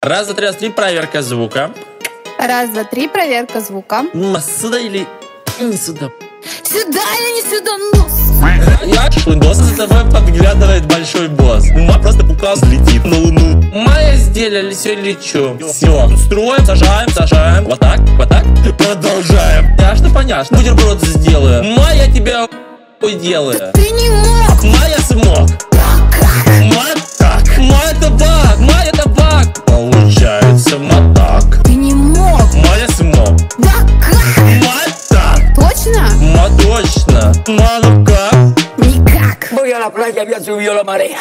Раз, два, три, проверка звука. Раз, два, три, проверка звука. Сюда или не сюда? Сюда или не сюда, нос? Я шлындос, за тобой подглядывает большой босс. Ума просто пука взлетит на луну. Майя сделали, все лечу. Все, строим, сажаем. Вот так, продолжаем. Ясно, бутерброд сделаю. Майя тебя делаю. Ты не мог! Майя смог. Матак. Майя табак, Майя табак. Получается матак. Ты не мог! Майя смог. Да как? Матак. Точно? Точно. Ну как? Никак. Voy a la playa, ya subió la marea.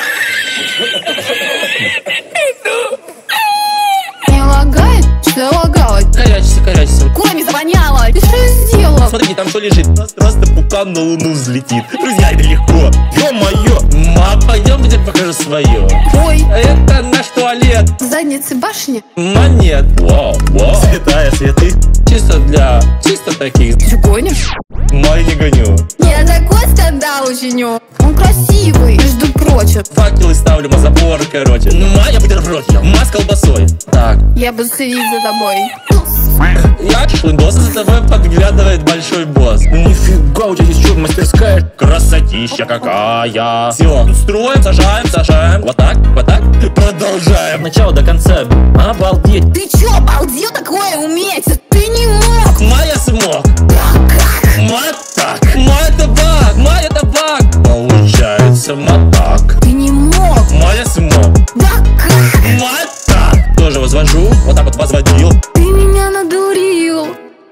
Не лагает? Что лагало? Корячься. Коми завоняло! Ты что сделал? Смотри, там что лежит? Просто пукан на луну взлетит. Друзья, это легко. Ё-моё. Ма, пойдем, я покажу свое. Ой, Это наш туалет. в заднице башни? Монет. Вау. Святая святых. Чисто таких. Ты гонишь? Май не гоню. Я такой скандал учиню. Он красивый, между прочим. Факелы ставлю на забор, короче. Майя бутерброд ем. Ма с колбасой. Так. Я буду следить за тобой. Я шлындос, за тобой подглядывает большой босс. Нифига, у тебя здесь что, мастерская? Красотища какая. Все, строим, сажаем. Вот так, продолжаем. От начала до конца. Обалдеть. Ты чё, обалдел такое уметь? Ты не мог! Майя смог. Как? Матак. Майя табак. Получается матак. Ты не мог! Майя смог. Да как? Матак. Тоже возвожу, вот так вот возводил. Ты меня надурил!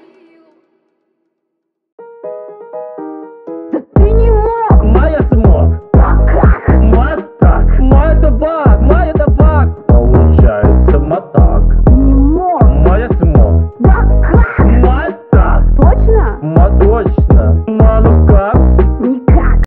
Ты не мог! Майя смог. Матак. Майя табак. Получается матак. Ты не мог! Майя смог. Да как? Матак. Точно? Точно. Ну